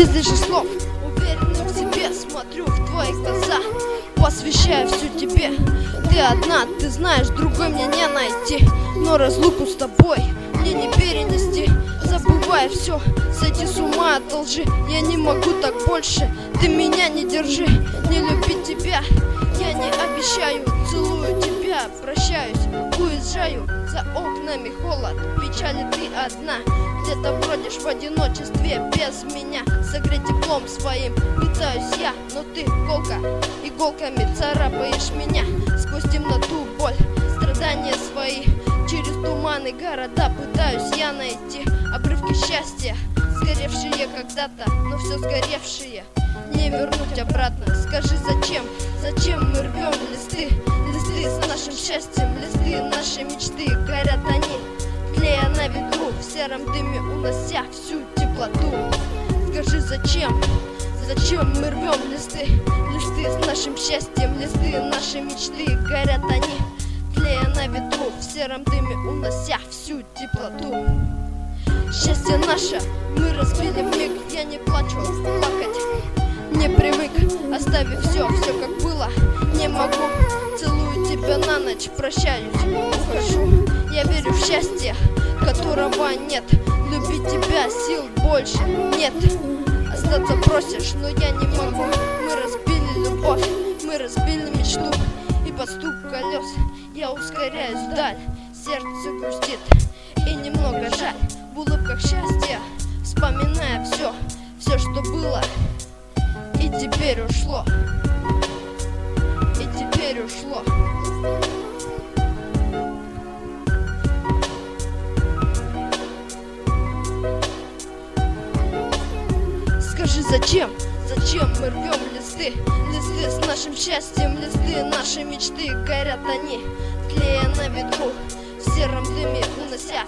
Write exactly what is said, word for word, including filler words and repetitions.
без лишних слов, уверенным в себе смотрю в твои глаза, посвящаю всю тебе. Ты одна, ты знаешь, другой мне не найти, но разлуку с тобой мне не перенести. Забывая все, сойти с ума от лжи, я не могу так больше, ты меня не держи. Не любить тебя я не обещаю, целую тебя, прощаюсь, уезжаю. За окнами холод, печали, ты одна, где-то бродишь в одиночестве без меня. Согреть теплом своим пытаюсь я, но ты иголка, иголками царапаешь меня. Сквозь темноту, боль, страдания свои, через туманы города пытаюсь я найти обрывки счастья, сгоревшие когда-то, но все сгоревшие не вернуть обратно. Скажи, зачем, зачем мы рвем листы, листы с нашим счастьем, листы нашей мечты. Горят они, тлея на ветру, в сером дыме унося всю теплоту. Скажи, зачем, зачем мы рвем листы, листы с нашим счастьем, листы нашей мечты. Горят они, тлея на ветру, в сером дыме унося всю теплоту. Счастье наше мы разбили вмиг, я не плачу, плакать не привык, оставив все, все как было, не могу. Целую тебя на ночь, прощаюсь, ухожу. Я верю в счастье, которого нет, любить тебя сил больше нет. Остаться просишь, но я не могу. Мы разбили любовь, мы разбили мечту, и под стук колес я ускоряюсь вдаль. Сердце грустит и немного жаль, в улыбках счастья вспоминая все, все, что было и теперь ушло, и теперь ушло. Скажи, зачем, зачем мы рвем листы, листы с нашим счастьем, листы нашей мечты. Горят они, тлея на ветру, в сером дыме унося